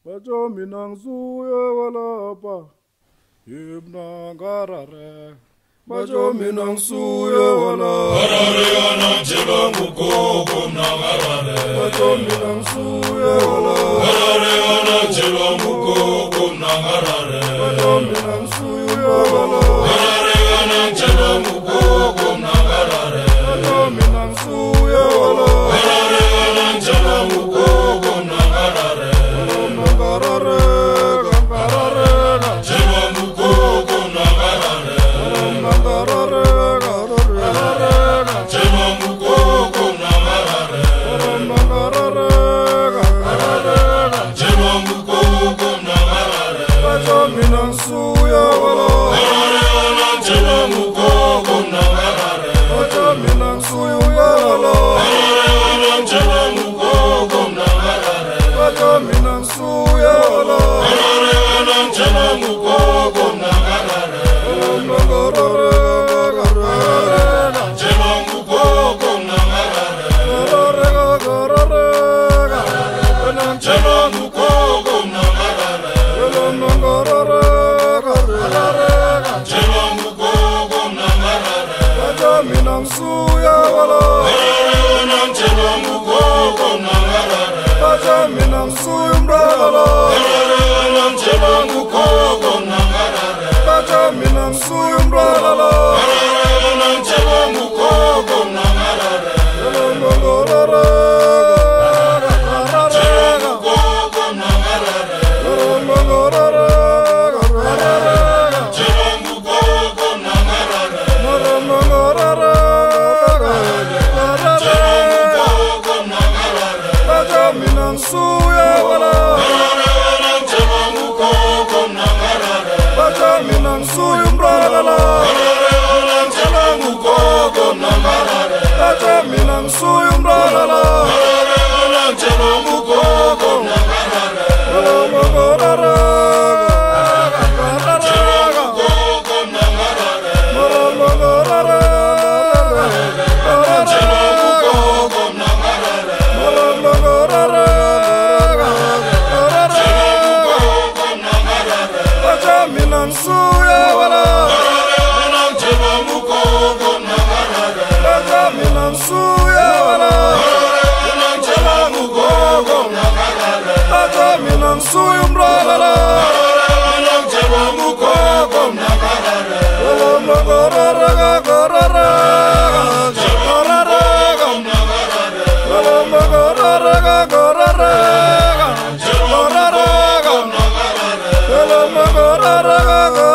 Bajo minang suya walapa, ibna garare. Bajo minang suya walapa, garare anang jelangu koko na garare. bajo minang suya walapa, Garare anang jelangu koko na garare. bajo minang suya walapa, Garare anang jelangu koko na garare. bajo minang suya walapa, Garare anang jelangu koko na garare. garare, garare, Jelangu koko na garare. garare, garare, Jelangu koko na garare. garare, garare. Jelangu koko na garare. Bajo minang suya walapa, Garare anang jelangu koko na garare. bajo minang suya walapa. Garare anang jelangu koko na garare. Bajo minang suya walapa, Garare anang jelangu koko na garare. garare, garare, Jelangu koko na garare. garare, Jelangu koko na garare. Jelangu koko na garare. bajo minang suya walapa, Garare anang jelangu koko na garare. bajo minang suyum walapa, Garare anang jelangu koko na garare. bajo minang suyum walapa. Garare anang jelangu koko na garare. Jelangu koko na garare. Jelangu koko na garare. Jelangu koko na garare. Garare anang jelangu koko na garare. Garare anang jelangu koko na garare. Garare anang jelangu koko na garare. Jelangu koko na garare. Jelangu koko na garare. Minang suya wala, Garare anang jelangu koko na garare. baca minang suya wala, Garare anang jelangu koko na garare. baca minang suyum wala, Garare anang jelangu koko na garare. golong gorara gorara, Jelangu koko na garare. golong gorara gorara, Jelangu koko na garare. golong gorara gorara.